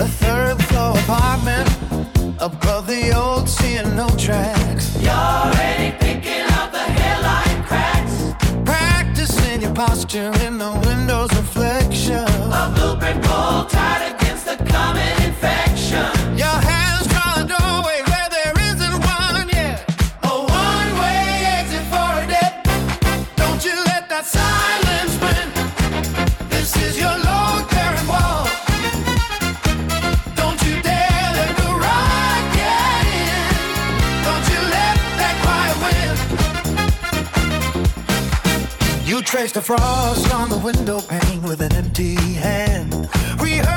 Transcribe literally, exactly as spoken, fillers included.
A third floor apartment above the old C and O tracks. You're already picking out the hairline cracks. Practicing your posture in the window's reflection. A blueprint pull tied against the common infection. Your hands try the doorway where there isn't one yet. A one-way exit for a debt. Don't you let that silence win. This is your load-bearing wall. Don't you dare let the rock get in. Don't you let that quiet win. You trace the frost on the window pane with an empty hand. Rehearse